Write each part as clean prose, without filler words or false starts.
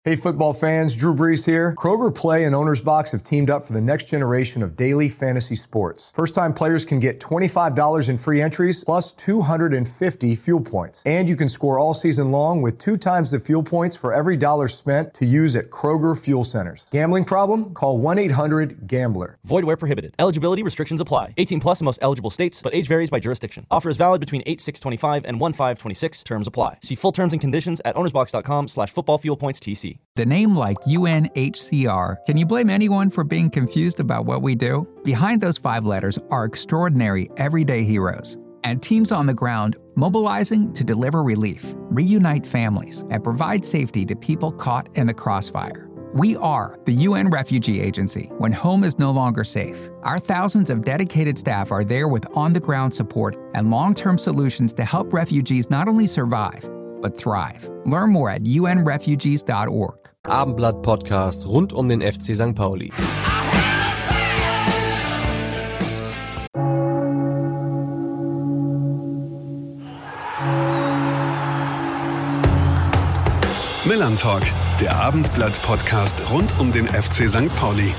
Hey football fans, Drew Brees here. Kroger Play and Owner's Box have teamed up for the next generation of daily fantasy sports. First-time players can get $25 in free entries plus 250 fuel points. And you can score all season long with 2 times the fuel points for every dollar spent to use at Kroger Fuel Centers. Gambling problem? Call 1-800-GAMBLER. Void where prohibited. Eligibility restrictions apply. 18 plus in most eligible states, but age varies by jurisdiction. Offer is valid between 8/6/25 and 1/5/26. Terms apply. See full terms and conditions at ownersbox.com/footballfuelpointstc. The name like UNHCR, can you blame anyone for being confused about what we do? Behind those 5 letters are extraordinary everyday heroes and teams on the ground mobilizing to deliver relief, reunite families, and provide safety to people caught in the crossfire. We are the UN Refugee Agency when home is no longer safe. Our thousands of dedicated staff are there with on-the-ground support and long-term solutions to help refugees not only survive, but thrive. Learn more at unrefugees.org. Abendblatt-Podcast rund um den FC St. Pauli. Millern-Talk, der Abendblatt-Podcast rund um den FC St. Pauli.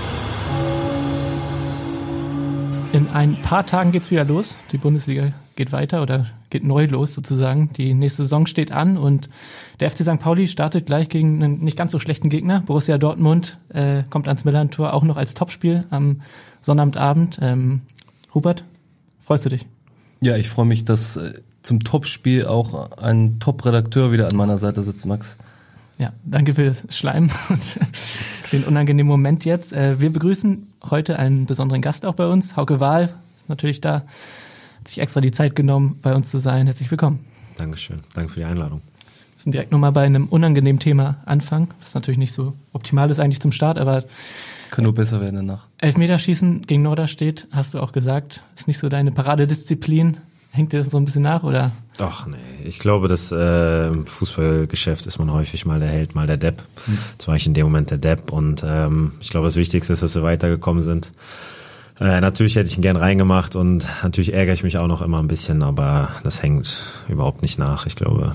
In ein paar Tagen geht's wieder los. Die Bundesliga geht weiter oder geht neu los sozusagen. Die nächste Saison steht an und der FC St. Pauli startet gleich gegen einen nicht ganz so schlechten Gegner. Borussia Dortmund kommt ans Millern-Tor, auch noch als Topspiel am Sonnabendabend. Rupert, freust du dich? Ja, ich freue mich, dass zum Topspiel auch ein Top-Redakteur wieder an meiner Seite sitzt, Max. Ja, danke für das Schleim und den unangenehmen Moment jetzt. Wir begrüßen heute einen besonderen Gast auch bei uns. Hauke Wahl ist natürlich da, hat sich extra die Zeit genommen, bei uns zu sein. Herzlich willkommen. Dankeschön, danke für die Einladung. Wir müssen direkt nochmal bei einem unangenehmen Thema anfangen, was natürlich nicht so optimal ist eigentlich zum Start, aber kann nur besser werden danach. Elfmeterschießen gegen Norderstedt, hast du auch gesagt, ist nicht so deine Paradedisziplin. Hängt dir das so ein bisschen nach, oder? Ach nee, ich glaube, das im Fußballgeschäft ist man häufig mal der Held, mal der Depp. Jetzt war ich in dem Moment der Depp und ich glaube, das Wichtigste ist, dass wir weitergekommen sind. Natürlich hätte ich ihn gern reingemacht und natürlich ärgere ich mich auch noch immer ein bisschen, aber das hängt überhaupt nicht nach. Ich glaube,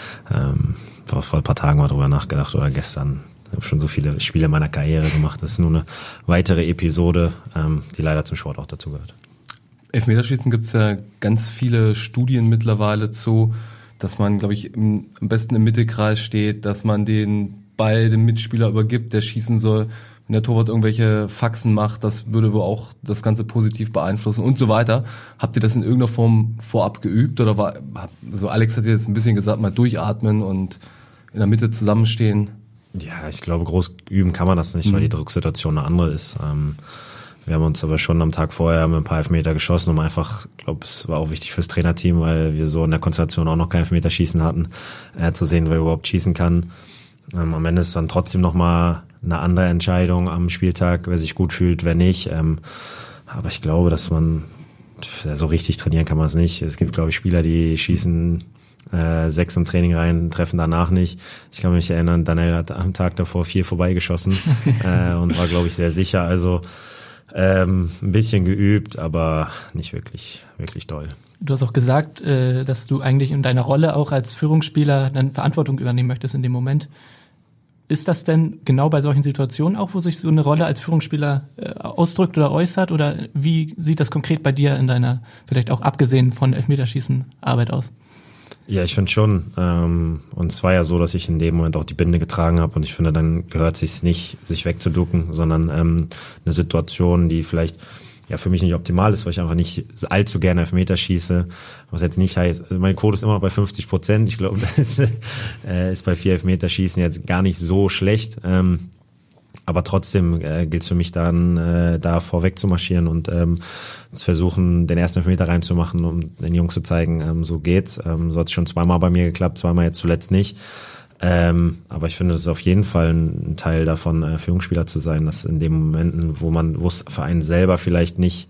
vor ein paar Tagen mal drüber nachgedacht oder gestern. Ich habe schon so viele Spiele meiner Karriere gemacht. Das ist nur eine weitere Episode, die leider zum Sport auch dazu gehört. Elfmeterschießen gibt es ja ganz viele Studien mittlerweile zu, dass man, glaube ich, am besten im Mittelkreis steht, dass man den Ball dem Mitspieler übergibt, der schießen soll. Wenn der Torwart irgendwelche Faxen macht, das würde wohl auch das Ganze positiv beeinflussen und so weiter. Habt ihr das in irgendeiner Form vorab geübt oder also Alex hat jetzt ein bisschen gesagt, mal durchatmen und in der Mitte zusammenstehen? Ja, ich glaube, groß üben kann man das nicht, weil die Drucksituation eine andere ist. Wir haben uns aber schon am Tag vorher mit ein paar Elfmeter geschossen, um einfach, ich glaube, es war auch wichtig fürs Trainerteam, weil wir so in der Konstellation auch noch kein Elfmeterschießen hatten, zu sehen, wer überhaupt schießen kann. Am Ende ist dann trotzdem nochmal eine andere Entscheidung am Spieltag, wer sich gut fühlt, wer nicht. Aber ich glaube, dass man, so richtig trainieren kann man es nicht. Es gibt, glaube ich, Spieler, die schießen 6 im Training rein, treffen danach nicht. Ich kann mich erinnern, Daniel hat am Tag davor 4 vorbeigeschossen und war, glaube ich, sehr sicher. Also ein bisschen geübt, aber nicht wirklich doll. Du hast auch gesagt, dass du eigentlich in deiner Rolle auch als Führungsspieler dann Verantwortung übernehmen möchtest in dem Moment. Ist das denn genau bei solchen Situationen auch, wo sich so eine Rolle als Führungsspieler ausdrückt oder äußert? Oder wie sieht das konkret bei dir in deiner, vielleicht auch abgesehen von Elfmeterschießen, Arbeit aus? Ja, ich finde schon. Und es war ja so, dass ich in dem Moment auch die Binde getragen habe. Und ich finde, dann gehört es sich nicht, sich wegzuducken, sondern eine Situation, die vielleicht ja für mich nicht optimal ist, weil ich einfach nicht allzu gerne Elfmeter schieße. Was jetzt nicht heißt, also mein Quote ist immer noch bei 50%. Ich glaube, das ist bei 4 Elfmeterschießen jetzt gar nicht so schlecht. Aber trotzdem gilt es für mich dann, da vorweg zu marschieren und zu versuchen, den ersten Elfmeter reinzumachen, um den Jungs zu zeigen, so geht's. So hat es schon zweimal bei mir geklappt, zweimal jetzt zuletzt nicht. Aber ich finde, das ist auf jeden Fall ein Teil davon, Führungsspieler zu sein, dass in den Momenten, wo es für einen selber vielleicht nicht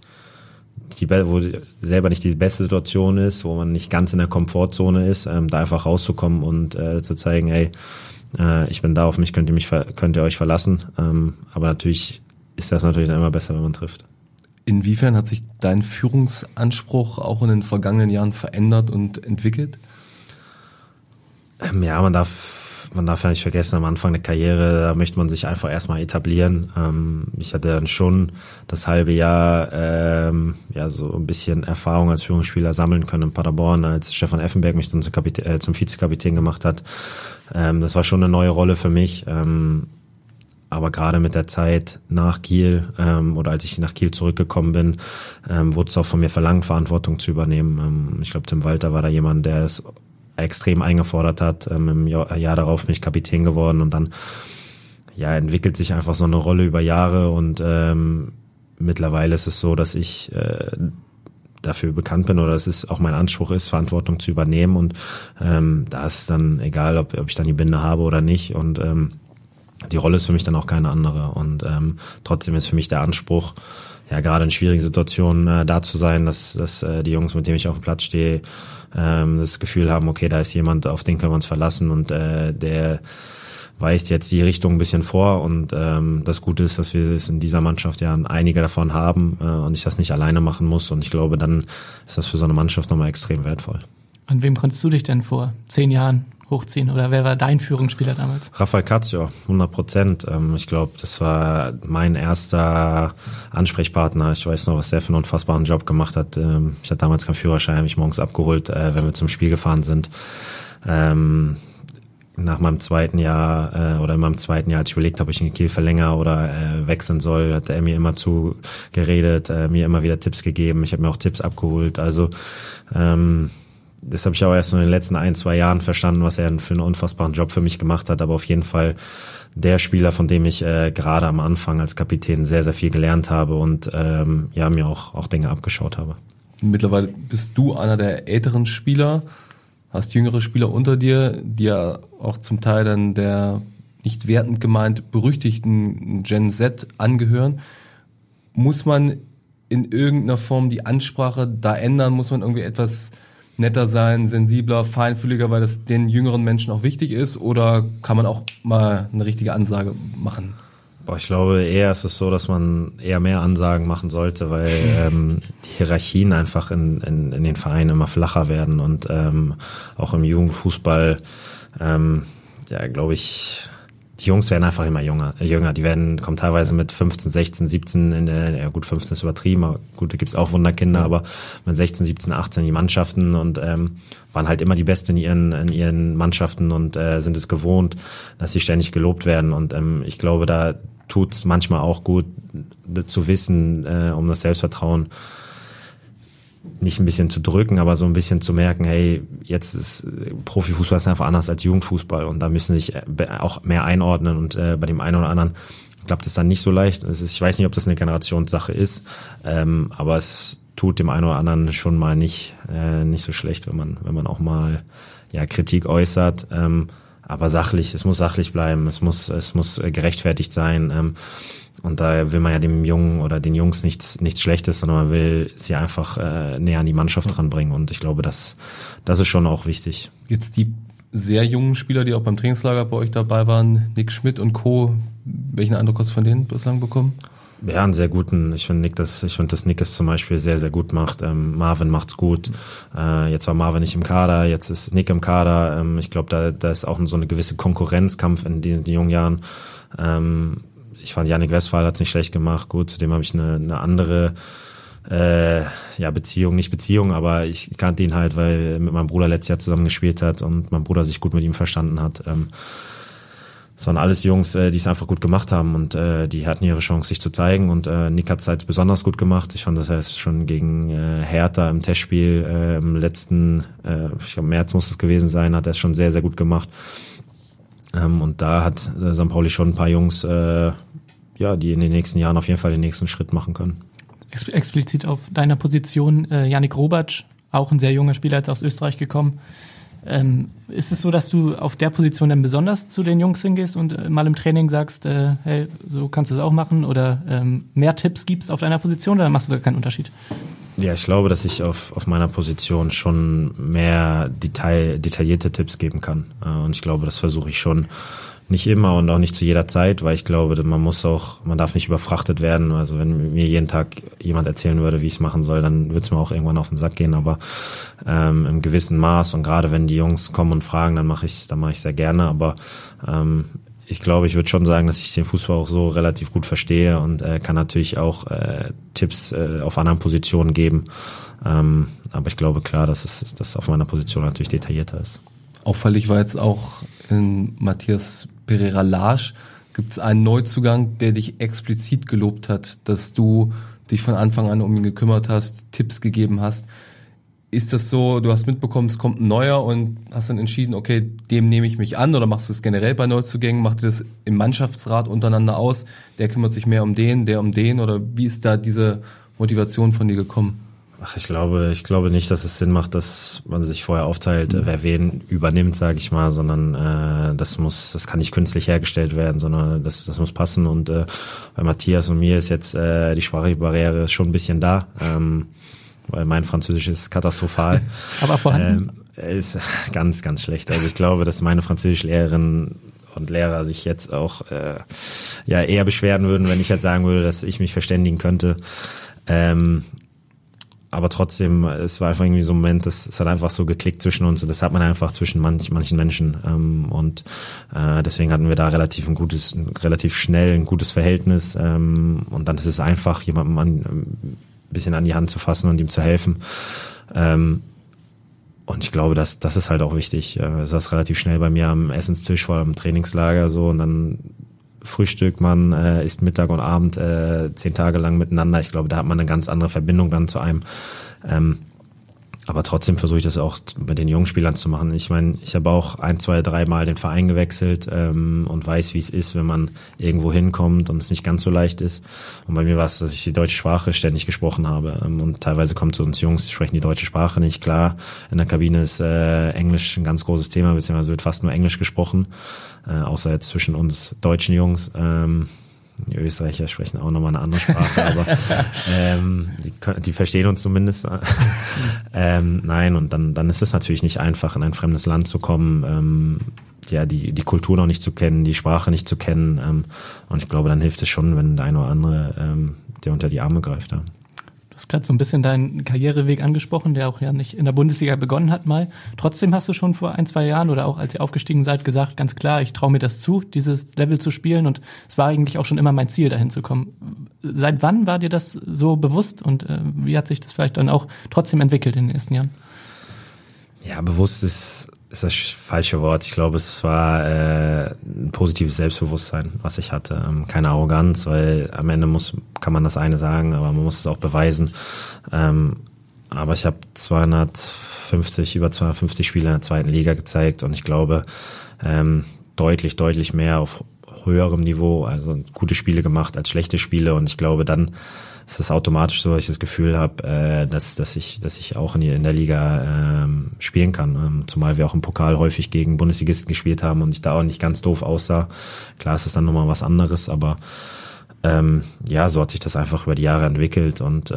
wo selber nicht die beste Situation ist, wo man nicht ganz in der Komfortzone ist, da einfach rauszukommen und zu zeigen, hey, ich bin da, auf mich könnt ihr euch verlassen. Aber natürlich ist das natürlich dann immer besser, wenn man trifft. Inwiefern hat sich dein Führungsanspruch auch in den vergangenen Jahren verändert und entwickelt? Ja, man darf man darf ja nicht vergessen, am Anfang der Karriere, da möchte man sich einfach erstmal etablieren. Ich hatte dann schon das halbe Jahr so ein bisschen Erfahrung als Führungsspieler sammeln können in Paderborn, als Stefan Effenberg mich dann zum Vizekapitän gemacht hat. Das war schon eine neue Rolle für mich. Aber gerade mit der Zeit nach Kiel oder als ich nach Kiel zurückgekommen bin, wurde es auch von mir verlangt, Verantwortung zu übernehmen. Ich glaube, Tim Walter war da jemand, der es extrem eingefordert hat. Im Jahr darauf bin ich Kapitän geworden und dann entwickelt sich einfach so eine Rolle über Jahre und mittlerweile ist es so, dass ich dafür bekannt bin oder dass es auch mein Anspruch ist, Verantwortung zu übernehmen und da ist dann egal, ob ich dann die Binde habe oder nicht und die Rolle ist für mich dann auch keine andere und trotzdem ist für mich der Anspruch, ja gerade in schwierigen Situationen da zu sein, dass die Jungs, mit denen ich auf dem Platz stehe, das Gefühl haben, okay, da ist jemand, auf den können wir uns verlassen und der weist jetzt die Richtung ein bisschen vor und das Gute ist, dass wir es in dieser Mannschaft ja einige davon haben und ich das nicht alleine machen muss und ich glaube, dann ist das für so eine Mannschaft nochmal extrem wertvoll. An wem konntest du dich denn vor 10 Jahren hochziehen oder wer war dein Führungsspieler damals? Rafael Cazio, 100%. Ich glaube, das war mein erster Ansprechpartner. Ich weiß noch, was der für einen unfassbaren Job gemacht hat. Ich hatte damals keinen Führerschein, mich morgens abgeholt, wenn wir zum Spiel gefahren sind. Nach meinem zweiten Jahr oder in meinem zweiten Jahr, als ich überlegt habe, ob ich in Kiel verlängere oder wechseln soll, hat er mir immer zugeredet, mir immer wieder Tipps gegeben. Ich habe mir auch Tipps abgeholt. Also das habe ich auch erst in den letzten 1-2 Jahren verstanden, was er für einen unfassbaren Job für mich gemacht hat. Aber auf jeden Fall der Spieler, von dem ich gerade am Anfang als Kapitän sehr, sehr viel gelernt habe und mir auch Dinge abgeschaut habe. Mittlerweile bist du einer der älteren Spieler, hast jüngere Spieler unter dir, die ja auch zum Teil dann der nicht wertend gemeint berüchtigten Gen Z angehören. Muss man in irgendeiner Form die Ansprache da ändern? Muss man irgendwie etwas netter sein, sensibler, feinfühliger, weil das den jüngeren Menschen auch wichtig ist? Oder kann man auch mal eine richtige Ansage machen? Ich glaube, eher ist es so, dass man eher mehr Ansagen machen sollte, weil die Hierarchien einfach in den Vereinen immer flacher werden und auch im Jugendfußball, glaube ich, die Jungs werden einfach immer jünger. Die kommen teilweise mit 15, 16, 17 gut, 15 ist übertrieben, aber gut, da gibt's auch Wunderkinder, aber mit 16, 17, 18 in die Mannschaften und waren halt immer die Besten in ihren Mannschaften und sind es gewohnt, dass sie ständig gelobt werden und ich glaube, da tut's manchmal auch gut zu wissen, um das Selbstvertrauen nicht ein bisschen zu drücken, aber so ein bisschen zu merken, hey, jetzt ist Profifußball ist einfach anders als Jugendfußball und da müssen sich auch mehr einordnen und bei dem einen oder anderen klappt es dann nicht so leicht. Ich weiß nicht, ob das eine Generationssache ist, aber es tut dem einen oder anderen schon mal nicht so schlecht, wenn man auch mal Kritik äußert. Aber es muss sachlich bleiben, es muss gerechtfertigt sein. Und da will man ja dem Jungen oder den Jungs nichts Schlechtes, sondern man will sie einfach näher an die Mannschaft ranbringen. Und ich glaube, das ist schon auch wichtig. Jetzt die sehr jungen Spieler, die auch beim Trainingslager bei euch dabei waren, Nick Schmidt und Co., welchen Eindruck hast du von denen bislang bekommen? Ja, einen sehr guten. Ich finde, dass Nick es zum Beispiel sehr, sehr gut macht. Marvin macht's gut. Jetzt war Marvin nicht im Kader, jetzt ist Nick im Kader. Ich glaube, da ist auch so eine gewisse Konkurrenzkampf in diesen jungen Jahren. Ich fand, Yannick Westphal hat's nicht schlecht gemacht. Gut, zudem habe ich eine andere Beziehung, aber ich kannte ihn halt, weil er mit meinem Bruder letztes Jahr zusammen gespielt hat und mein Bruder sich gut mit ihm verstanden hat. Es waren alles Jungs, die es einfach gut gemacht haben und die hatten ihre Chance, sich zu zeigen und Nick hat es halt besonders gut gemacht. Ich fand, das heißt schon gegen Hertha im Testspiel im letzten, ich glaube März muss es gewesen sein, hat er es schon sehr, sehr gut gemacht. Und da hat St. Pauli schon ein paar Jungs, die in den nächsten Jahren auf jeden Fall den nächsten Schritt machen können. Explizit auf deiner Position, Yannick Robatsch, auch ein sehr junger Spieler, jetzt aus Österreich gekommen. Ist es so, dass du auf der Position dann besonders zu den Jungs hingehst und mal im Training sagst, hey, so kannst du es auch machen oder mehr Tipps gibst auf deiner Position oder machst du da keinen Unterschied? Ja, ich glaube, dass ich auf meiner Position schon mehr detaillierte Tipps geben kann. Und ich glaube, das versuche ich schon Nicht immer und auch nicht zu jeder Zeit, weil ich glaube, man darf nicht überfrachtet werden. Also wenn mir jeden Tag jemand erzählen würde, wie ich es machen soll, dann würde es mir auch irgendwann auf den Sack gehen. Aber im gewissen Maß, und gerade wenn die Jungs kommen und fragen, dann mache ich sehr gerne. Aber ich glaube, ich würde schon sagen, dass ich den Fußball auch so relativ gut verstehe und kann natürlich auch Tipps auf anderen Positionen geben. Aber ich glaube klar, dass das auf meiner Position natürlich detaillierter ist. Auffällig war jetzt auch in Matthias Pereira Lage gibt es einen Neuzugang, der dich explizit gelobt hat, dass du dich von Anfang an um ihn gekümmert hast, Tipps gegeben hast. Ist das so, du hast mitbekommen, es kommt ein neuer und hast dann entschieden, okay, dem nehme ich mich an, oder machst du es generell bei Neuzugängen? Macht ihr das im Mannschaftsrat untereinander aus? Der kümmert sich mehr um den, der um den, oder wie ist da diese Motivation von dir gekommen? Ich glaube nicht, dass es Sinn macht, dass man sich vorher aufteilt, wer wen übernimmt, sage ich mal, sondern das kann nicht künstlich hergestellt werden, sondern das muss passen. Und bei Matthias und mir ist jetzt die sprachliche Barriere schon ein bisschen da, weil mein Französisch ist katastrophal. Aber vorhanden? Ist ganz, ganz schlecht. Also ich glaube, dass meine Französischlehrerin und Lehrer sich jetzt auch eher beschweren würden, wenn ich jetzt sagen würde, dass ich mich verständigen könnte. Aber trotzdem, es war einfach irgendwie so ein Moment, es hat einfach so geklickt zwischen uns, und das hat man einfach zwischen manchen Menschen, und deswegen hatten wir da relativ schnell ein gutes Verhältnis, und dann ist es einfach, jemandem ein bisschen an die Hand zu fassen und ihm zu helfen, und ich glaube, das ist halt auch wichtig. Es saß relativ schnell bei mir am Essenstisch, vor allem im Trainingslager so, und dann frühstückt man, isst Mittag und Abend 10 Tage lang miteinander. Ich glaube, da hat man eine ganz andere Verbindung dann zu einem. Aber trotzdem versuche ich das auch bei den jungen Spielern zu machen. Ich meine, ich habe auch 1, 2, 3 Mal den Verein gewechselt und weiß, wie es ist, wenn man irgendwo hinkommt und es nicht ganz so leicht ist. Und bei mir war es, dass ich die deutsche Sprache ständig gesprochen habe. Und teilweise kommt zu uns Jungs, die sprechen die deutsche Sprache nicht. Klar, in der Kabine ist Englisch ein ganz großes Thema, beziehungsweise wird fast nur Englisch gesprochen. Außer jetzt zwischen uns deutschen Jungs. Die Österreicher sprechen auch nochmal eine andere Sprache, aber die verstehen uns zumindest. Nein, und dann ist es natürlich nicht einfach, in ein fremdes Land zu kommen, die Kultur noch nicht zu kennen, die Sprache nicht zu kennen. Und ich glaube, dann hilft es schon, wenn der eine oder andere dir unter die Arme greift. Ja. Du hast gerade so ein bisschen deinen Karriereweg angesprochen, der auch ja nicht in der Bundesliga begonnen hat mal. Trotzdem hast du schon vor 1, 2 Jahren oder auch als ihr aufgestiegen seid gesagt, ganz klar, ich traue mir das zu, dieses Level zu spielen, und es war eigentlich auch schon immer mein Ziel, dahin zu kommen. Seit wann war dir das so bewusst, und wie hat sich das vielleicht dann auch trotzdem entwickelt in den ersten Jahren? Ja, bewusst ist das falsche Wort. Ich glaube, es war ein positives Selbstbewusstsein, was ich hatte. Keine Arroganz, weil am Ende kann man das eine sagen, aber man muss es auch beweisen. Aber ich habe über 250 Spiele in der 2. Liga gezeigt, und ich glaube, deutlich mehr auf höherem Niveau, also gute Spiele gemacht als schlechte Spiele, und ich glaube, dann ist es automatisch so, dass ich das Gefühl habe, dass ich auch in der Liga spielen kann. Zumal wir auch im Pokal häufig gegen Bundesligisten gespielt haben und ich da auch nicht ganz doof aussah. Klar ist das dann nochmal was anderes, aber so hat sich das einfach über die Jahre entwickelt. Und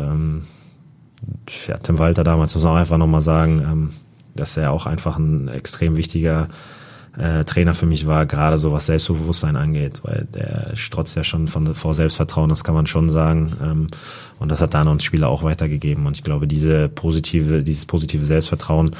Tim Walter damals, muss man auch einfach nochmal sagen, dass er auch einfach ein extrem wichtiger Trainer für mich war, gerade so was Selbstbewusstsein angeht, weil der strotzt ja schon vor Selbstvertrauen, das kann man schon sagen, und das hat dann uns Spieler auch weitergegeben, und ich glaube, dieses positive Selbstvertrauen,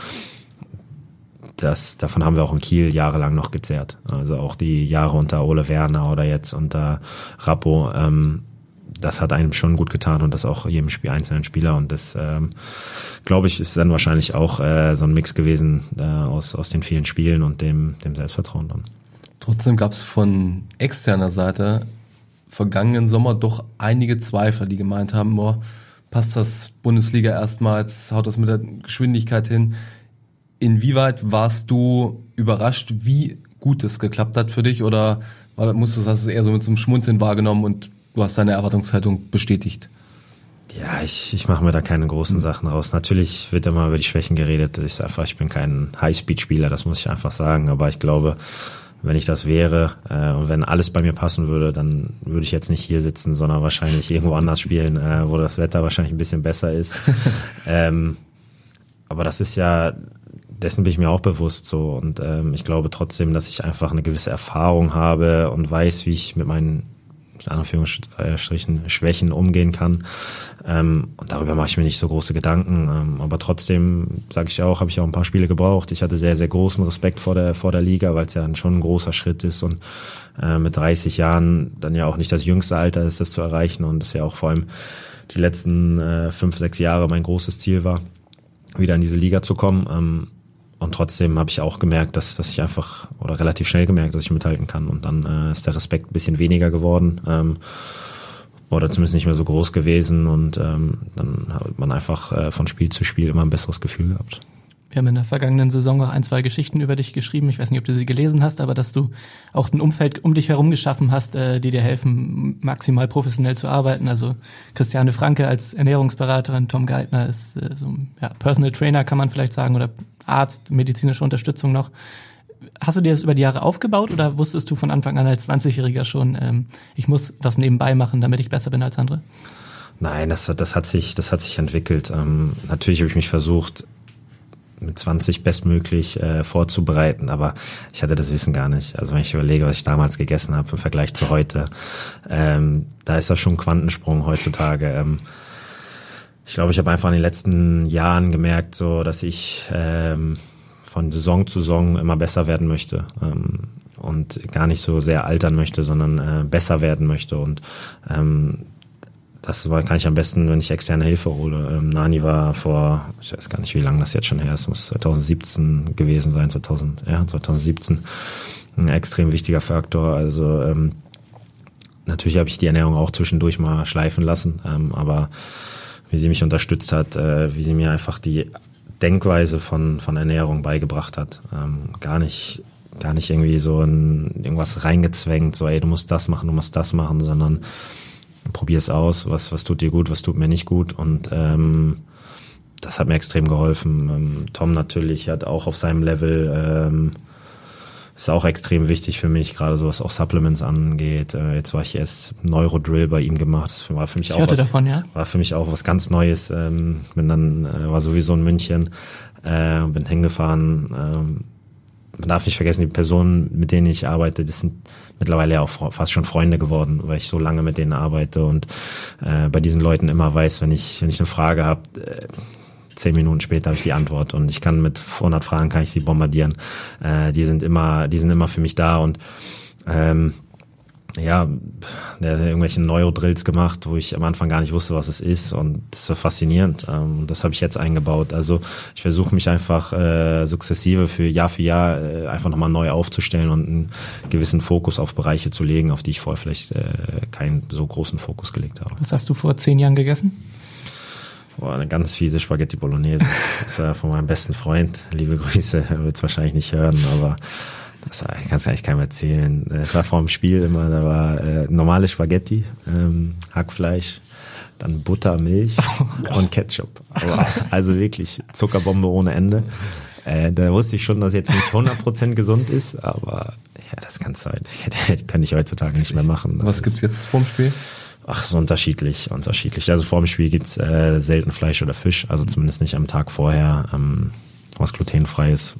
davon haben wir auch in Kiel jahrelang noch gezehrt, also auch die Jahre unter Ole Werner oder jetzt unter Rappo, das hat einem schon gut getan, und das auch jedem einzelnen Spieler, und das glaube ich, ist dann wahrscheinlich auch so ein Mix gewesen aus den vielen Spielen und dem Selbstvertrauen dann. Trotzdem gab es von externer Seite vergangenen Sommer doch einige Zweifler, die gemeint haben, passt das Bundesliga erstmals, haut das mit der Geschwindigkeit hin. Inwieweit warst du überrascht, wie gut es geklappt hat für dich, oder hast du es eher so mit so einem Schmunzeln wahrgenommen und du hast deine Erwartungshaltung bestätigt? Ja, ich mache mir da keine großen Sachen raus. Natürlich wird immer über die Schwächen geredet. Ich bin kein Highspeed-Spieler, das muss ich einfach sagen. Aber ich glaube, wenn ich das wäre und wenn alles bei mir passen würde, dann würde ich jetzt nicht hier sitzen, sondern wahrscheinlich irgendwo anders spielen, wo das Wetter wahrscheinlich ein bisschen besser ist. Aber das ist ja dessen bin ich mir auch bewusst so. Und ich glaube trotzdem, dass ich einfach eine gewisse Erfahrung habe und weiß, wie ich mit meinen in Anführungsstrichen Schwächen umgehen kann. Und darüber mache ich mir nicht so große Gedanken. Aber trotzdem, sage ich auch, habe ich auch ein paar Spiele gebraucht. Ich hatte sehr, sehr großen Respekt vor der Liga, weil es ja dann schon ein großer Schritt ist und mit 30 Jahren dann ja auch nicht das jüngste Alter ist, das zu erreichen. Und das ja auch vor allem die letzten 5-6 Jahre mein großes Ziel war, wieder in diese Liga zu kommen. Und trotzdem habe ich auch gemerkt, dass ich einfach, oder relativ schnell gemerkt, dass ich mithalten kann. Und dann ist der Respekt ein bisschen weniger geworden, oder zumindest nicht mehr so groß gewesen. Und dann hat man einfach von Spiel zu Spiel immer ein besseres Gefühl gehabt. Wir haben in der vergangenen Saison noch 1, 2 Geschichten über dich geschrieben. Ich weiß nicht, ob du sie gelesen hast, aber dass du auch ein Umfeld um dich herum geschaffen hast, die dir helfen, maximal professionell zu arbeiten. Also Christiane Franke als Ernährungsberaterin, Tom Geithner ist Personal Trainer, kann man vielleicht sagen, oder Arzt, medizinische Unterstützung noch. Hast du dir das über die Jahre aufgebaut oder wusstest du von Anfang an als 20-Jähriger schon, ich muss was nebenbei machen, damit ich besser bin als andere? Nein, das hat sich entwickelt. Natürlich habe ich mich versucht, mit 20 bestmöglich vorzubereiten, aber ich hatte das Wissen gar nicht. Also wenn ich überlege, was ich damals gegessen habe im Vergleich zu heute, da ist das schon ein Quantensprung heutzutage. Ich glaube, ich habe einfach in den letzten Jahren gemerkt, so dass ich von Saison zu Saison immer besser werden möchte und gar nicht so sehr altern möchte, sondern besser werden möchte. Und das kann ich am besten, wenn ich externe Hilfe hole. Nani war vor, ich weiß gar nicht, wie lange das jetzt schon her ist, muss 2017 gewesen sein, 2017, ein extrem wichtiger Faktor. Also natürlich habe ich die Ernährung auch zwischendurch mal schleifen lassen, aber wie sie mich unterstützt hat, wie sie mir einfach die Denkweise von Ernährung beigebracht hat, gar nicht irgendwie so in irgendwas reingezwängt, so ey, du musst das machen, sondern probier es aus, was tut dir gut, was tut mir nicht gut, und das hat mir extrem geholfen. Tom natürlich hat auch auf seinem Level, ist auch extrem wichtig für mich, gerade so was auch Supplements angeht. Jetzt war ich erst Neurodrill bei ihm gemacht, das war für mich war für mich auch was ganz Neues. War sowieso in München, bin hingefahren. Man darf nicht vergessen, die Personen, mit denen ich arbeite, das sind mittlerweile ja auch fast schon Freunde geworden, weil ich so lange mit denen arbeite und bei diesen Leuten immer weiß, wenn ich eine Frage habe, 10 Minuten später habe ich die Antwort, und ich kann mit 100 Fragen kann ich sie bombardieren. Die sind immer für mich da, und der hat irgendwelche Neurodrills gemacht, wo ich am Anfang gar nicht wusste, was es ist, und das war faszinierend. Das habe ich jetzt eingebaut. Also ich versuche mich einfach sukzessive für Jahr einfach nochmal neu aufzustellen und einen gewissen Fokus auf Bereiche zu legen, auf die ich vorher vielleicht keinen so großen Fokus gelegt habe. Was hast du vor 10 Jahren gegessen? Eine ganz fiese Spaghetti Bolognese. Das war von meinem besten Freund. Liebe Grüße, er wird es wahrscheinlich nicht hören, aber das kannst du eigentlich keinem erzählen. Es war vor dem Spiel immer, da war normale Spaghetti, Hackfleisch, dann Butter, Milch und Ketchup. Also wirklich Zuckerbombe ohne Ende. Da wusste ich schon, dass jetzt nicht 100% gesund ist, aber ja, das kann ich heutzutage nicht mehr machen. Was gibt's jetzt vorm Spiel? Ach, so unterschiedlich. Also vor dem Spiel gibt's selten Fleisch oder Fisch, also zumindest nicht am Tag vorher, was glutenfrei ist.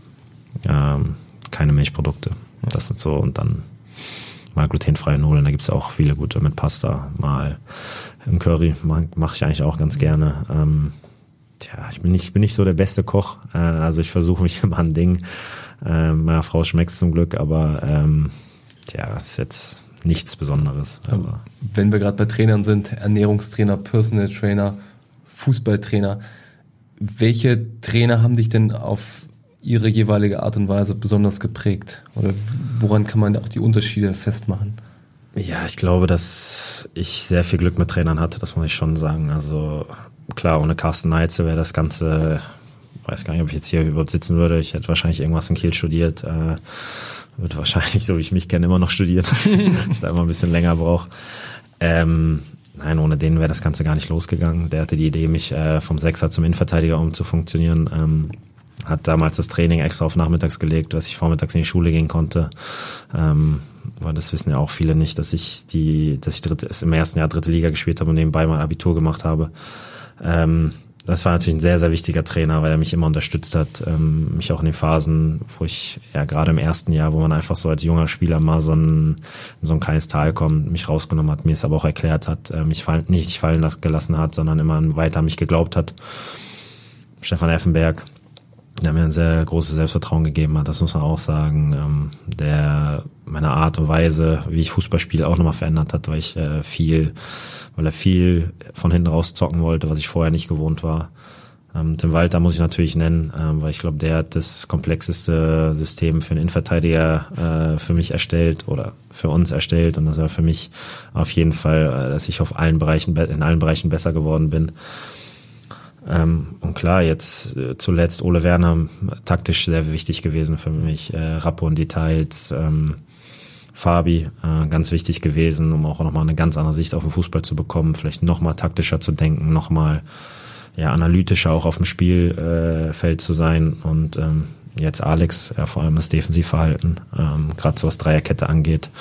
Keine Milchprodukte. Das sind so, und dann mal glutenfreie Nudeln, da gibt's auch viele gute mit Pasta, mal im Curry, mache ich eigentlich auch ganz gerne. Ich bin nicht so der beste Koch, also ich versuche mich immer an Dingen. Meiner Frau schmeckt's zum Glück, aber ist jetzt nichts Besonderes. Aber wenn wir gerade bei Trainern sind, Ernährungstrainer, Personal Trainer, Fußballtrainer, welche Trainer haben dich denn auf ihre jeweilige Art und Weise besonders geprägt? Oder woran kann man auch die Unterschiede festmachen? Ja, ich glaube, dass ich sehr viel Glück mit Trainern hatte, das muss ich schon sagen. Also klar, ohne Carsten Neitzel wäre das Ganze, weiß gar nicht, ob ich jetzt hier überhaupt sitzen würde. Ich hätte wahrscheinlich irgendwas in Kiel studiert, würde wahrscheinlich, so wie ich mich kenne, immer noch studieren. Ich da immer ein bisschen länger brauche. Nein, ohne den wäre das Ganze gar nicht losgegangen. Der hatte die Idee, mich vom Sechser zum Innenverteidiger umzufunktionieren. Hat damals das Training extra auf nachmittags gelegt, dass ich vormittags in die Schule gehen konnte. Weil das wissen ja auch viele nicht, dass ich im ersten Jahr dritte Liga gespielt habe und nebenbei mein Abitur gemacht habe. das war natürlich ein sehr, sehr wichtiger Trainer, weil er mich immer unterstützt hat, mich auch in den Phasen, wo ich ja gerade im ersten Jahr, wo man einfach so als junger Spieler mal in so ein kleines Tal kommt, mich rausgenommen hat, mir es aber auch erklärt hat, mich nicht fallen gelassen hat, sondern immer weiter an mich geglaubt hat. Stefan Effenberg, der mir ein sehr großes Selbstvertrauen gegeben hat, das muss man auch sagen, der meine Art und Weise, wie ich Fußball spiele, auch nochmal verändert hat, weil er viel von hinten raus zocken wollte, was ich vorher nicht gewohnt war. Tim Walter muss ich natürlich nennen, weil ich glaube, der hat das komplexeste System für einen Innenverteidiger für mich erstellt oder für uns erstellt, und das war für mich auf jeden Fall, dass ich in allen Bereichen besser geworden bin. Und klar, jetzt zuletzt Ole Werner, taktisch sehr wichtig gewesen für mich, Rappo und Details, Fabi, ganz wichtig gewesen, um auch nochmal eine ganz andere Sicht auf den Fußball zu bekommen, vielleicht nochmal taktischer zu denken, nochmal analytischer auch auf dem Spielfeld zu sein, und jetzt Alex, vor allem das Defensivverhalten, gerade so was Dreierkette angeht.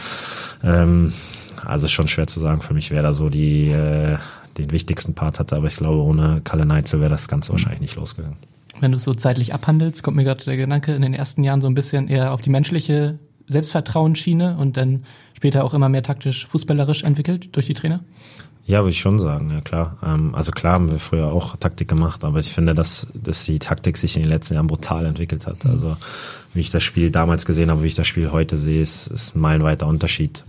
Also ist schon schwer zu sagen für mich, wer da so den wichtigsten Part hatte, aber ich glaube, ohne Kalle Neitzel wäre das Ganze wahrscheinlich nicht losgegangen. Wenn du es so zeitlich abhandelst, kommt mir gerade der Gedanke, in den ersten Jahren so ein bisschen eher auf die menschliche Selbstvertrauensschiene und dann später auch immer mehr taktisch, fußballerisch entwickelt durch die Trainer? Ja, würde ich schon sagen, ja klar. Also klar haben wir früher auch Taktik gemacht, aber ich finde, dass die Taktik sich in den letzten Jahren brutal entwickelt hat. Also wie ich das Spiel damals gesehen habe, wie ich das Spiel heute sehe, ist ein meilenweiter Unterschied.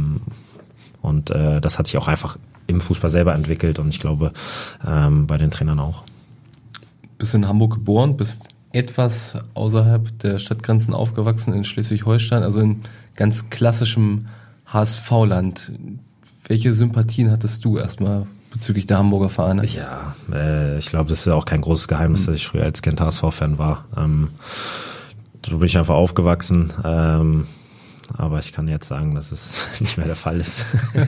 Und das hat sich auch einfach im Fußball selber entwickelt, und ich glaube bei den Trainern auch. Bist in Hamburg geboren, bist etwas außerhalb der Stadtgrenzen aufgewachsen in Schleswig-Holstein, also in ganz klassischem HSV-Land. Welche Sympathien hattest du erstmal bezüglich der Hamburger Vereine? Ja, ich glaube, das ist ja auch kein großes Geheimnis, dass ich früher als Kind HSV-Fan war. So bin ich einfach aufgewachsen, aber ich kann jetzt sagen, dass es nicht mehr der Fall ist.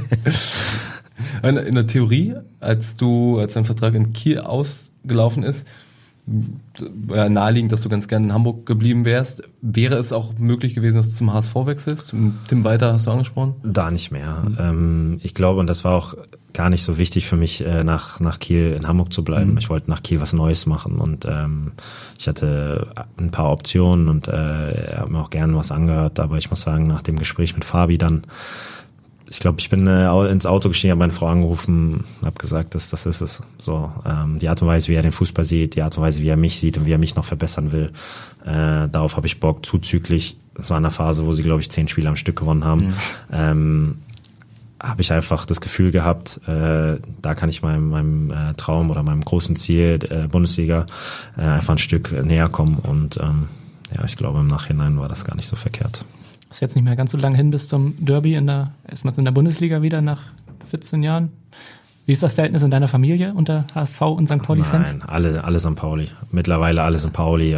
In der Theorie, als dein Vertrag in Kiel ausgelaufen ist, war naheliegend, dass du ganz gerne in Hamburg geblieben wärst. Wäre es auch möglich gewesen, dass du zum HSV wechselst? Tim Walter hast du angesprochen? Da nicht mehr. Ich glaube, und das war auch gar nicht so wichtig für mich, nach Kiel in Hamburg zu bleiben. Ich wollte nach Kiel was Neues machen, und ich hatte ein paar Optionen und habe mir auch gerne was angehört, aber ich muss sagen, nach dem Gespräch mit Fabi dann, ich glaube, ich bin ins Auto gestiegen, habe meine Frau angerufen, habe gesagt, das ist es. So, die Art und Weise, wie er den Fußball sieht, die Art und Weise, wie er mich sieht und wie er mich noch verbessern will, darauf habe ich Bock. Zuzüglich, das war eine Phase, wo sie, glaube ich, 10 Spiele am Stück gewonnen haben, habe ich einfach das Gefühl gehabt, da kann ich meinem Traum oder meinem großen Ziel, Bundesliga, einfach ein Stück näher kommen, und ich glaube, im Nachhinein war das gar nicht so verkehrt. Ist jetzt nicht mehr ganz so lange hin bis zum Derby erstmals in der Bundesliga wieder nach 14 Jahren. Wie ist das Verhältnis in deiner Familie unter HSV und St. Pauli-Fans? Nein, alle St. Pauli. Mittlerweile alle St. Pauli.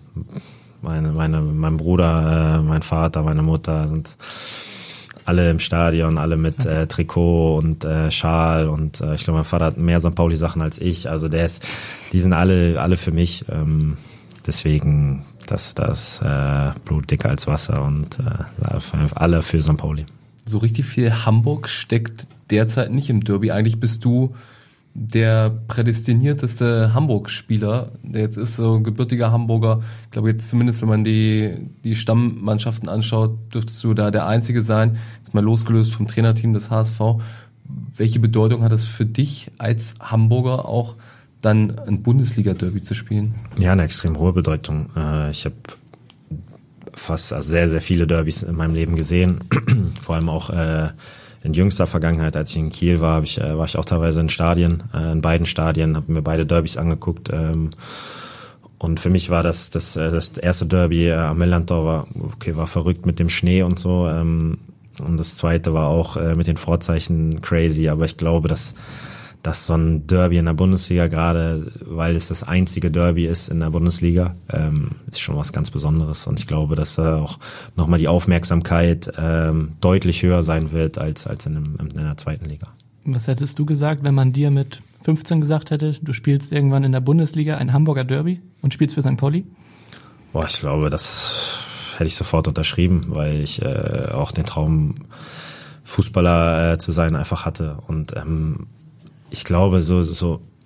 Mein Bruder, mein Vater, meine Mutter sind alle im Stadion, alle mit Trikot und Schal, und ich glaube, mein Vater hat mehr St. Pauli-Sachen als ich. Also die sind alle für mich. Deswegen das Blut dicker als Wasser, und alle für St. Pauli. So richtig viel Hamburg steckt derzeit nicht im Derby. Eigentlich bist du der prädestinierteste Hamburg-Spieler, der jetzt ist, so gebürtiger Hamburger. Ich glaube jetzt zumindest, wenn man die Stammmannschaften anschaut, dürftest du da der Einzige sein. Jetzt mal losgelöst vom Trainerteam des HSV. Welche Bedeutung hat es für dich als Hamburger auch, dann ein Bundesliga-Derby zu spielen? Ja, eine extrem hohe Bedeutung. Ich habe sehr, sehr viele Derbys in meinem Leben gesehen. Vor allem auch in jüngster Vergangenheit, als ich in Kiel war, war ich auch teilweise in beiden Stadien, habe mir beide Derbys angeguckt. Und für mich war das erste Derby am Millantor war verrückt mit dem Schnee und so. Und das zweite war auch mit den Vorzeichen crazy. Aber ich glaube, dass so ein Derby in der Bundesliga, gerade weil es das einzige Derby ist in der Bundesliga, ist schon was ganz Besonderes. Und ich glaube, dass auch nochmal die Aufmerksamkeit deutlich höher sein wird als in der zweiten Liga. Was hättest du gesagt, wenn man dir mit 15 gesagt hätte, du spielst irgendwann in der Bundesliga ein Hamburger Derby und spielst für St. Pauli? Ich glaube, das hätte ich sofort unterschrieben, weil ich auch den Traum, Fußballer zu sein, einfach hatte. Und ich glaube, so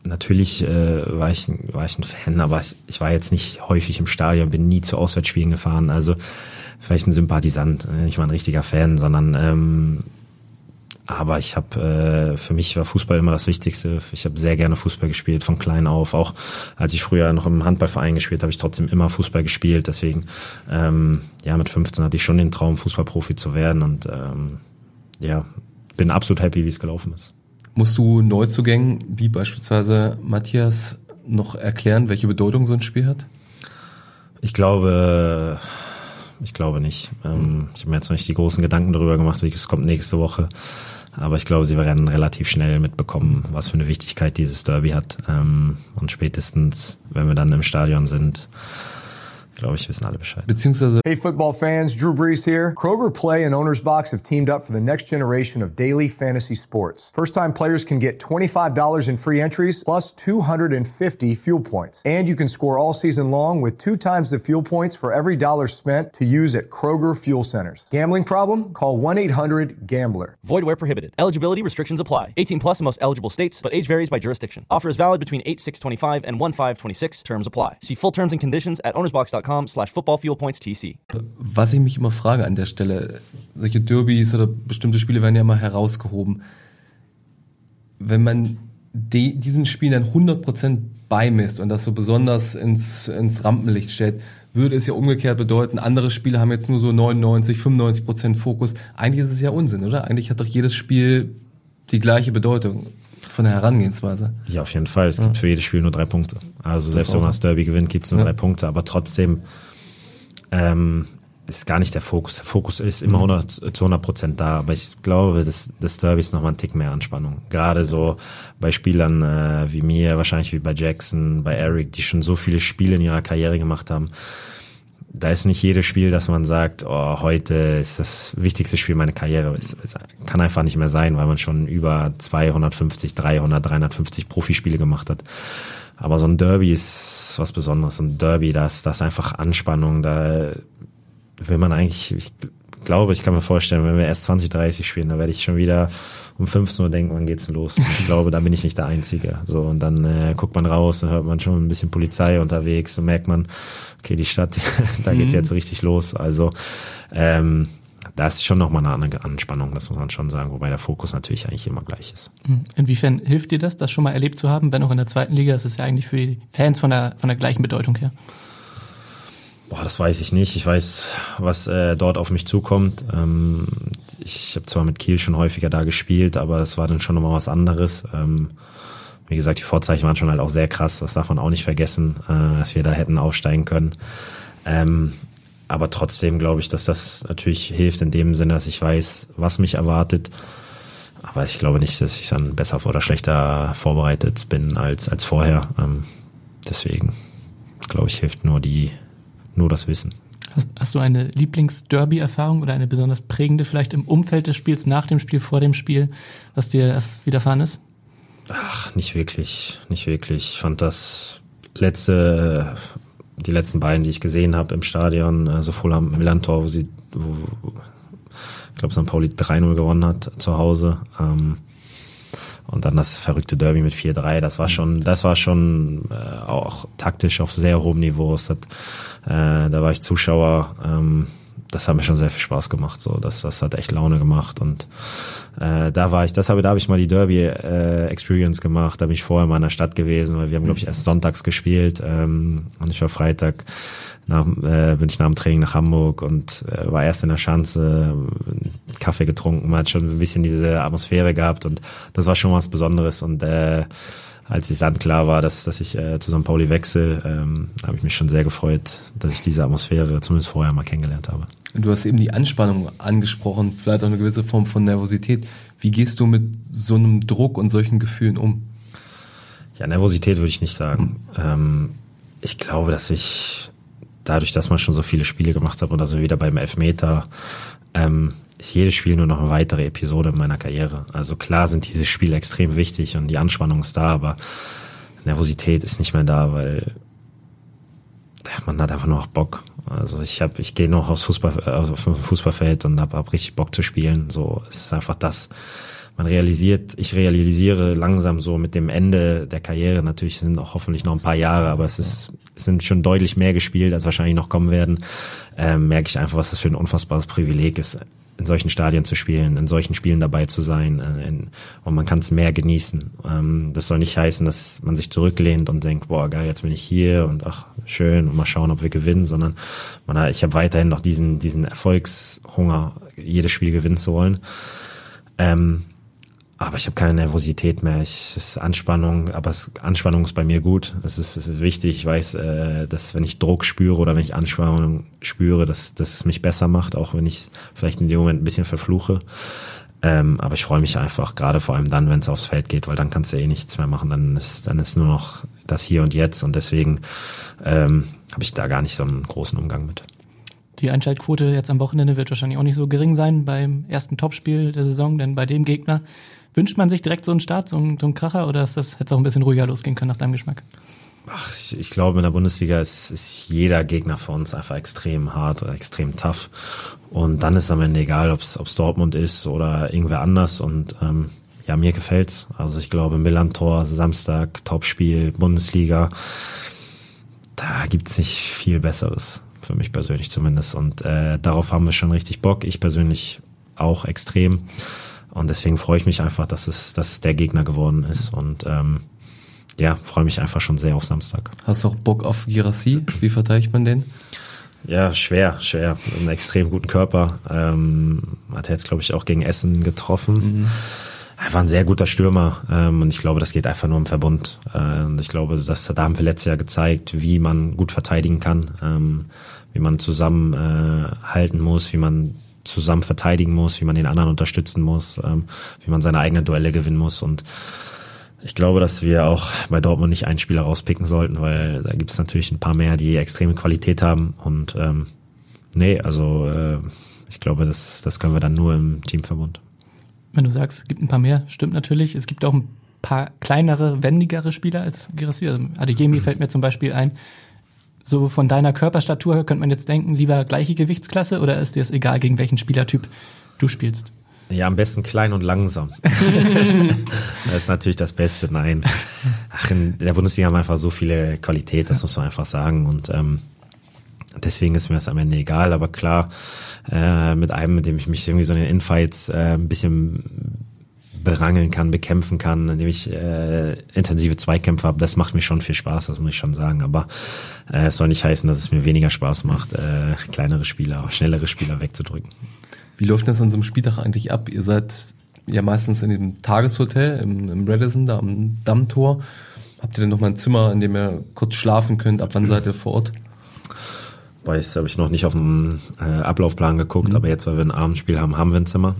natürlich war ich ein Fan, aber ich war jetzt nicht häufig im Stadion, bin nie zu Auswärtsspielen gefahren, also vielleicht ein Sympathisant, nicht mal ein richtiger Fan, sondern aber ich habe, für mich war Fußball immer das Wichtigste. Ich habe sehr gerne Fußball gespielt, von klein auf. Auch als ich früher noch im Handballverein gespielt habe, ich trotzdem immer Fußball gespielt. Deswegen, mit 15 hatte ich schon den Traum, Fußballprofi zu werden. Und bin absolut happy, wie es gelaufen ist. Musst du Neuzugängen, wie beispielsweise Matthias, noch erklären, welche Bedeutung so ein Spiel hat? Ich glaube nicht. Ich habe mir jetzt noch nicht die großen Gedanken darüber gemacht. Es kommt nächste Woche. Aber ich glaube, sie werden relativ schnell mitbekommen, was für eine Wichtigkeit dieses Derby hat. Und spätestens, wenn wir dann im Stadion sind, glaube ich, wissen alle Bescheid. Beziehungsweise Hey football fans, Drew Brees here. Kroger Play and Owner's Box have teamed up for the next generation of daily fantasy sports. First-time players can get $25 in free entries plus 250 fuel points. And you can score all season long with 2 times the fuel points for every dollar spent to use at Kroger Fuel Centers. Gambling problem? Call 1-800-GAMBLER. Void where prohibited. Eligibility restrictions apply. 18 plus in most eligible states, but age varies by jurisdiction. Offer is valid between 8/6/25 and 1/5/26. Terms apply. See full terms and conditions at ownersbox.com/footballfuelpoints.tc. was ich mich immer frage an der Stelle, solche Derbys oder bestimmte Spiele werden ja immer herausgehoben. Wenn man diesen Spielen dann 100% beimisst und das so besonders ins Rampenlicht stellt, würde es ja umgekehrt bedeuten, andere Spiele haben jetzt nur so 99, 95% Fokus. Eigentlich ist es ja Unsinn, oder? Eigentlich hat doch jedes Spiel die gleiche Bedeutung von der Herangehensweise. Ja, auf jeden Fall. Es gibt für jedes Spiel nur 3 Punkte. Also selbst wenn man das Derby gewinnt, gibt es nur 3 Punkte. Aber trotzdem ist gar nicht der Fokus. Der Fokus ist immer zu 100% da. Aber ich glaube, das Derby ist nochmal ein Tick mehr Anspannung. Gerade so bei Spielern wie mir, wahrscheinlich wie bei Jackson, bei Eric, die schon so viele Spiele in ihrer Karriere gemacht haben. Da ist nicht jedes Spiel, dass man sagt, oh, heute ist das wichtigste Spiel meiner Karriere. Es kann einfach nicht mehr sein, weil man schon über 250, 300, 350 Profispiele gemacht hat. Aber so ein Derby ist was Besonderes. Ein Derby, das ist einfach Anspannung. Da will man eigentlich, ich kann mir vorstellen, wenn wir erst 20, 30 spielen, da werde ich schon wieder um 15 Uhr denken, wann geht's denn los? Ich glaube, da bin ich nicht der Einzige. So, und dann guckt man raus und hört man schon ein bisschen Polizei unterwegs und merkt man, okay, die Stadt, da geht's jetzt richtig los. Also da ist schon nochmal eine andere Anspannung, das muss man schon sagen, wobei der Fokus natürlich eigentlich immer gleich ist. Inwiefern hilft dir das schon mal erlebt zu haben, wenn auch in der zweiten Liga? Das ist ja eigentlich für die Fans von der gleichen Bedeutung her. Boah, das weiß ich nicht. Ich weiß, was dort auf mich zukommt. Ich habe zwar mit Kiel schon häufiger da gespielt, aber das war dann schon nochmal was anderes. Wie gesagt, die Vorzeichen waren schon halt auch sehr krass. Das darf man auch nicht vergessen, dass wir da hätten aufsteigen können. Aber trotzdem glaube ich, dass das natürlich hilft in dem Sinne, dass ich weiß, was mich erwartet. Aber ich glaube nicht, dass ich dann besser oder schlechter vorbereitet bin als vorher. Deswegen glaube ich, hilft nur das Wissen. Hast du eine Lieblings-Derby-Erfahrung oder eine besonders prägende vielleicht im Umfeld des Spiels, nach dem Spiel, vor dem Spiel, was dir widerfahren ist? Ach, nicht wirklich. Ich fand die letzten beiden, die ich gesehen habe im Stadion, sowohl am Millantor, wo ich glaube St. Pauli 3-0 gewonnen hat zu Hause, und dann das verrückte Derby mit 4-3, das war schon auch taktisch auf sehr hohem Niveau. Da war ich Zuschauer, das hat mir schon sehr viel Spaß gemacht. So, das hat echt Laune gemacht. Und da habe ich mal die Derby-Experience gemacht. Da bin ich vorher mal in der Stadt gewesen, weil wir haben, glaube ich, erst sonntags gespielt. Und ich war Freitag, bin ich nach dem Training nach Hamburg und war erst in der Schanze, Kaffee getrunken. Man hat schon ein bisschen diese Atmosphäre gehabt und das war schon was Besonderes. Und als es dann klar war, dass ich zu St. Pauli wechsle, habe ich mich schon sehr gefreut, dass ich diese Atmosphäre zumindest vorher mal kennengelernt habe. Du hast eben die Anspannung angesprochen, vielleicht auch eine gewisse Form von Nervosität. Wie gehst du mit so einem Druck und solchen Gefühlen um? Ja, Nervosität würde ich nicht sagen. Ich glaube, dass ich dadurch, dass man schon so viele Spiele gemacht hat und also wieder beim Elfmeter, ist jedes Spiel nur noch eine weitere Episode in meiner Karriere. Also klar sind diese Spiele extrem wichtig und die Anspannung ist da, aber Nervosität ist nicht mehr da, weil man hat einfach nur noch Bock. Also ich gehe noch auf dem Fußballfeld und hab richtig Bock zu spielen. So, es ist einfach das, ich realisiere langsam so mit dem Ende der Karriere, natürlich sind auch hoffentlich noch ein paar Jahre, aber es sind schon deutlich mehr gespielt, als wahrscheinlich noch kommen werden, merke ich einfach, was das für ein unfassbares Privileg ist, in solchen Stadien zu spielen, in solchen Spielen dabei zu sein, und man kann es mehr genießen. Das soll nicht heißen, dass man sich zurücklehnt und denkt, boah geil, jetzt bin ich hier und ach schön und mal schauen, ob wir gewinnen, sondern ich habe weiterhin noch diesen Erfolgshunger, jedes Spiel gewinnen zu wollen. Aber ich habe keine Nervosität mehr. Es ist Anspannung, aber Anspannung ist bei mir gut. Es ist wichtig. Ich weiß, dass wenn ich Druck spüre oder wenn ich Anspannung spüre, dass es mich besser macht, auch wenn ich vielleicht in dem Moment ein bisschen verfluche. Aber ich freue mich einfach, gerade vor allem dann, wenn es aufs Feld geht, weil dann kannst du nichts mehr machen. Dann ist nur noch das Hier und Jetzt, und deswegen habe ich da gar nicht so einen großen Umgang mit. Die Einschaltquote jetzt am Wochenende wird wahrscheinlich auch nicht so gering sein beim ersten Topspiel der Saison, denn bei dem Gegner wünscht man sich direkt so einen Start, so einen Kracher, oder hätte es auch ein bisschen ruhiger losgehen können nach deinem Geschmack? Ach, ich glaube, in der Bundesliga ist jeder Gegner für uns einfach extrem hart, extrem tough. Und dann ist am Ende egal, ob es Dortmund ist oder irgendwer anders. Und mir gefällt's. Also ich glaube, Millantor, Samstag, Topspiel, Bundesliga, da gibt's nicht viel Besseres. Für mich persönlich zumindest. Und darauf haben wir schon richtig Bock. Ich persönlich auch extrem. Und deswegen freue ich mich einfach, dass es der Gegner geworden ist. Und freue mich einfach schon sehr auf Samstag. Hast du auch Bock auf Guirassy? Wie verteidigt man den? Ja, schwer. Einen extrem guten Körper. Hat er jetzt, glaube ich, auch gegen Essen getroffen. Er war ein sehr guter Stürmer, und ich glaube, das geht einfach nur im Verbund. Und ich glaube, da haben wir letztes Jahr gezeigt, wie man gut verteidigen kann, wie man zusammen halten muss, wie man zusammen verteidigen muss, wie man den anderen unterstützen muss, wie man seine eigenen Duelle gewinnen muss. Und ich glaube, dass wir auch bei Dortmund nicht einen Spieler rauspicken sollten, weil da gibt es natürlich ein paar mehr, die extreme Qualität haben. Und ich glaube, das können wir dann nur im Teamverbund. Wenn du sagst, es gibt ein paar mehr, stimmt natürlich. Es gibt auch ein paar kleinere, wendigere Spieler als Guirassy. Also Adeyemi fällt mir zum Beispiel ein. So von deiner Körperstatur könnte man jetzt denken, lieber gleiche Gewichtsklasse, oder ist dir es egal, gegen welchen Spielertyp du spielst? Ja, am besten klein und langsam. Das ist natürlich das Beste. Nein. In der Bundesliga haben wir einfach so viele Qualität, das muss man einfach sagen. Und deswegen ist mir das am Ende egal. Aber klar, mit dem ich mich irgendwie so in den Infights ein bisschen berangeln kann, bekämpfen kann, indem ich intensive Zweikämpfe habe, das macht mir schon viel Spaß, das muss ich schon sagen. Aber es soll nicht heißen, dass es mir weniger Spaß macht, kleinere Spieler, schnellere Spieler wegzudrücken. Wie läuft das an so einem Spieltag eigentlich ab? Ihr seid ja meistens in dem Tageshotel im Radisson, da am Dammtor. Habt ihr denn noch mal ein Zimmer, in dem ihr kurz schlafen könnt? Ab wann seid ihr vor Ort? Jetzt habe ich noch nicht auf den Ablaufplan geguckt, aber jetzt, weil wir ein Abendspiel haben, haben wir ein Zimmer.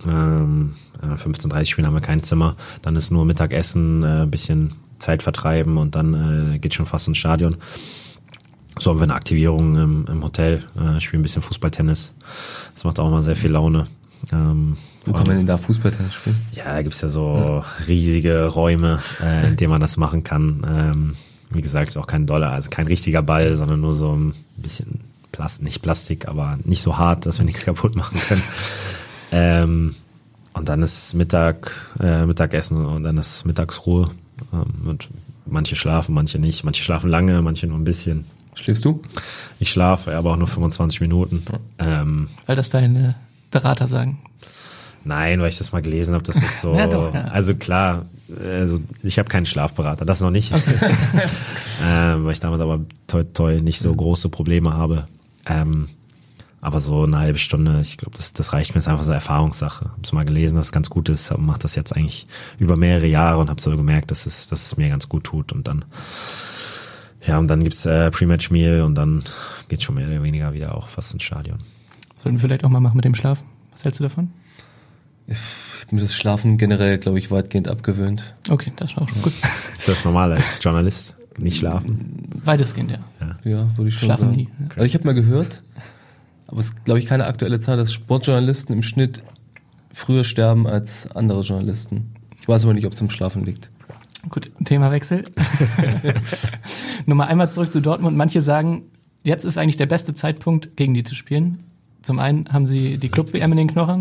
15:30 spielen haben wir kein Zimmer. Dann ist nur Mittagessen, ein bisschen Zeit vertreiben und dann geht schon fast ins Stadion. So haben wir eine Aktivierung im Hotel, spielen ein bisschen Fußballtennis. Das macht auch mal sehr viel Laune. Wo kann man denn da Fußballtennis spielen? Ja, da gibt's ja so riesige Räume, in denen man das machen kann. Wie gesagt, ist auch kein Dollar, also kein richtiger Ball, sondern nur so ein bisschen nicht Plastik, aber nicht so hart, dass wir nichts kaputt machen können. Und dann ist Mittagessen und dann ist Mittagsruhe. Und manche schlafen, manche nicht. Manche schlafen lange, manche nur ein bisschen. Schläfst du? Ich schlafe, aber auch nur 25 Minuten. Weil das deine Berater sagen? Nein, weil ich das mal gelesen habe, das ist so. Ja, doch, ja. Also klar, ich habe keinen Schlafberater, das noch nicht. Okay. Weil ich damit aber toi nicht so große Probleme habe. Aber so eine halbe Stunde, ich glaube, das reicht mir, ist einfach so eine Erfahrungssache. Hab's mal gelesen, dass es ganz gut ist, mache das jetzt eigentlich über mehrere Jahre und habe so gemerkt, dass es mir ganz gut tut. Und dann gibt's Pre-Match-Meal und dann geht's schon mehr oder weniger wieder auch fast ins Stadion. Sollten wir vielleicht auch mal machen mit dem Schlaf? Was hältst du davon? Ich habe mir das Schlafen generell, glaube ich, weitgehend abgewöhnt. Okay, das war auch schon gut. Ist das normal als Journalist? Nicht schlafen? Weitestgehend, ja. Ja, würde ich schon Schlafen sagen. nie. Ja. Also ich habe mal gehört, aber es ist, glaube ich, keine aktuelle Zahl, dass Sportjournalisten im Schnitt früher sterben als andere Journalisten. Ich weiß aber nicht, ob es im Schlafen liegt. Gut, Themawechsel. Nur mal einmal zurück zu Dortmund. Manche sagen, jetzt ist eigentlich der beste Zeitpunkt, gegen die zu spielen. Zum einen haben sie die Club-WM in den Knochen.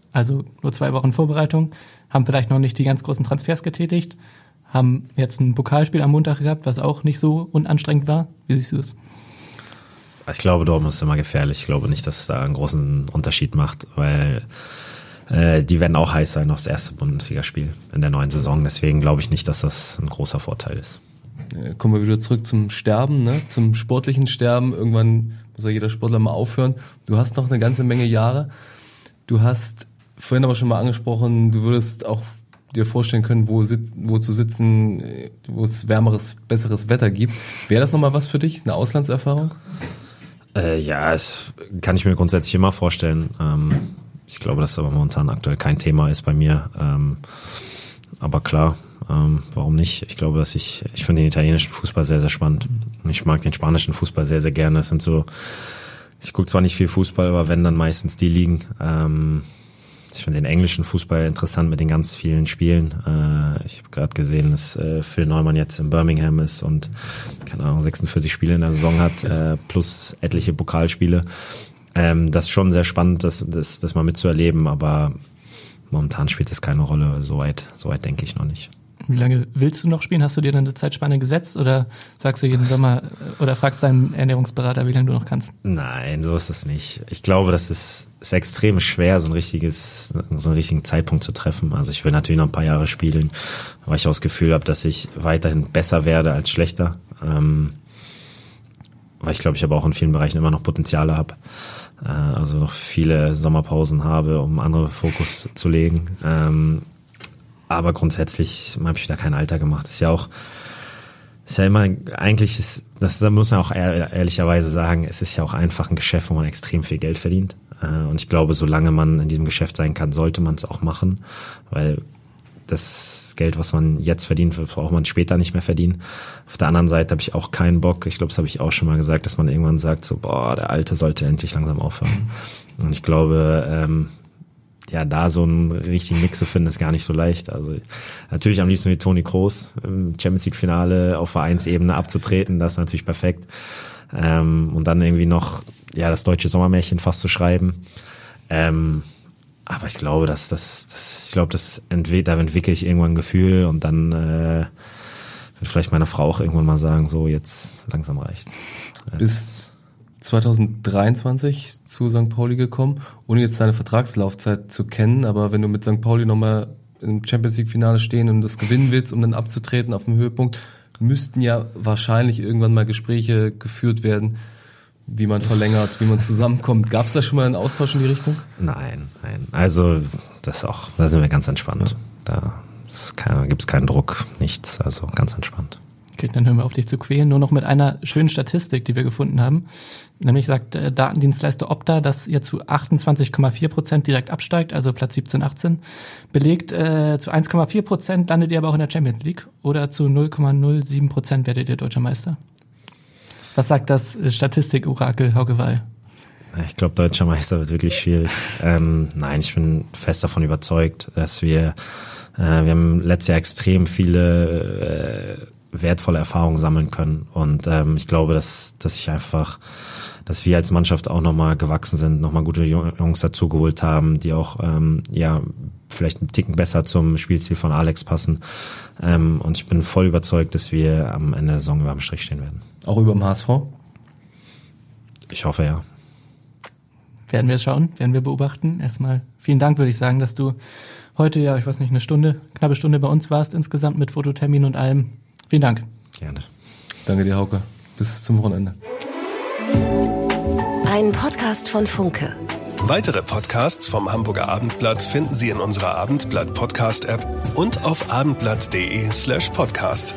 also nur 2 Wochen Vorbereitung, haben vielleicht noch nicht die ganz großen Transfers getätigt, haben jetzt ein Pokalspiel am Montag gehabt, was auch nicht so unanstrengend war. Wie siehst du es? Ich glaube, Dortmund ist immer gefährlich. Ich glaube nicht, dass es da einen großen Unterschied macht, weil die werden auch heiß sein aufs erste Bundesligaspiel in der neuen Saison. Deswegen glaube ich nicht, dass das ein großer Vorteil ist. Kommen wir wieder zurück zum Sterben, ne? Zum sportlichen Sterben. Irgendwann muss ja jeder Sportler mal aufhören. Du hast noch eine ganze Menge Jahre. Du hast vorhin aber schon mal angesprochen, du würdest auch dir vorstellen können, wo zu sitzen, wo es wärmeres, besseres Wetter gibt. Wäre das nochmal was für dich, eine Auslandserfahrung? Ja, das kann ich mir grundsätzlich immer vorstellen. Ich glaube, dass das aber momentan aktuell kein Thema ist bei mir. Aber klar, warum nicht? Ich glaube, dass ich finde den italienischen Fußball sehr, sehr spannend. Und ich mag den spanischen Fußball sehr, sehr gerne. Es sind so, ich gucke zwar nicht viel Fußball, aber wenn, dann meistens die Ligen. Ich finde den englischen Fußball interessant mit den ganz vielen Spielen. Ich habe gerade gesehen, dass Phil Neumann jetzt in Birmingham ist und, keine Ahnung, 46 Spiele in der Saison hat, plus etliche Pokalspiele. Das ist schon sehr spannend, das mal mitzuerleben, aber momentan spielt das keine Rolle. So weit denke ich noch nicht. Wie lange willst du noch spielen? Hast du dir dann eine Zeitspanne gesetzt oder sagst du jeden Sommer oder fragst deinen Ernährungsberater, wie lange du noch kannst? Nein, so ist das nicht. Ich glaube, das ist extrem schwer, so einen richtigen Zeitpunkt zu treffen. Also ich will natürlich noch ein paar Jahre spielen, weil ich auch das Gefühl habe, dass ich weiterhin besser werde als schlechter. Weil ich glaube, ich aber auch in vielen Bereichen immer noch Potenziale habe. Also noch viele Sommerpausen habe, um andere Fokus zu legen. Aber grundsätzlich habe ich da kein Alter gemacht. Das ist ja immer, eigentlich da muss man auch ehrlicherweise sagen, es ist ja auch einfach ein Geschäft, wo man extrem viel Geld verdient. Und ich glaube, solange man in diesem Geschäft sein kann, sollte man es auch machen, weil das Geld, was man jetzt verdient, braucht man später nicht mehr verdienen. Auf der anderen Seite habe ich auch keinen Bock, ich glaube, das habe ich auch schon mal gesagt, dass man irgendwann sagt, so, der Alte sollte endlich langsam aufhören. Und ich glaube, da so einen richtigen Mix zu finden, ist gar nicht so leicht. Also natürlich am liebsten wie Toni Kroos im Champions League Finale auf Vereinsebene abzutreten, das ist natürlich perfekt. Und dann irgendwie noch das deutsche Sommermärchen fast zu schreiben. Aber ich glaube, da entwickle ich irgendwann ein Gefühl und dann wird vielleicht meine Frau auch irgendwann mal sagen, so jetzt langsam reicht's. Bis 2023 zu St. Pauli gekommen, ohne jetzt deine Vertragslaufzeit zu kennen, aber wenn du mit St. Pauli nochmal im Champions League Finale stehen und das gewinnen willst, um dann abzutreten auf dem Höhepunkt, müssten ja wahrscheinlich irgendwann mal Gespräche geführt werden, wie man verlängert, wie man zusammenkommt. Gab es da schon mal einen Austausch in die Richtung? Nein. Also da sind wir ganz entspannt. Da gibt's keinen Druck, nichts, also ganz entspannt. Okay, dann hören wir auf, dich zu quälen. Nur noch mit einer schönen Statistik, die wir gefunden haben. Nämlich sagt Datendienstleister Opta, dass ihr zu 28,4% direkt absteigt, also Platz 17, 18. Belegt zu 1,4% landet ihr aber auch in der Champions League oder zu 0,07% werdet ihr Deutscher Meister. Was sagt das Statistik-Orakel Hauke Wahl? Ich glaube, Deutscher Meister wird wirklich schwierig. Nein, ich bin fest davon überzeugt, dass wir haben letztes Jahr extrem viele wertvolle Erfahrungen sammeln können. Und ich glaube, dass wir als Mannschaft auch nochmal gewachsen sind, nochmal gute Jungs dazugeholt haben, die auch vielleicht einen Ticken besser zum Spielstil von Alex passen. Und ich bin voll überzeugt, dass wir am Ende der Saison über dem Strich stehen werden. Auch über dem HSV? Ich hoffe, ja. Werden wir schauen, werden wir beobachten. Erstmal vielen Dank, würde ich sagen, dass du heute, eine knappe Stunde bei uns warst, insgesamt mit Fototermin und allem. Vielen Dank. Gerne. Danke dir, Hauke. Bis zum Wochenende. Ein Podcast von Funke. Weitere Podcasts vom Hamburger Abendblatt finden Sie in unserer Abendblatt-Podcast-App und auf abendblatt.de/podcast.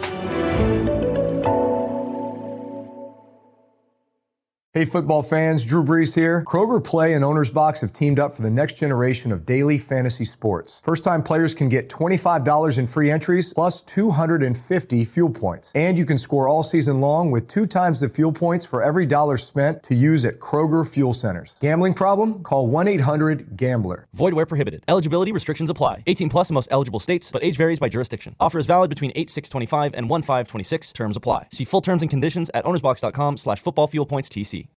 Hey football fans, Drew Brees here. Kroger Play and Owner's Box have teamed up for the next generation of daily fantasy sports. First-time players can get $25 in free entries plus 250 fuel points. And you can score all season long with 2 times the fuel points for every dollar spent to use at Kroger Fuel Centers. Gambling problem? Call 1-800-GAMBLER. Void where prohibited. Eligibility restrictions apply. 18 plus in most eligible states, but age varies by jurisdiction. Offer is valid between 8/6/25 and 1/5/26. Terms apply. See full terms and conditions at ownersbox.com/footballfuelpointstc.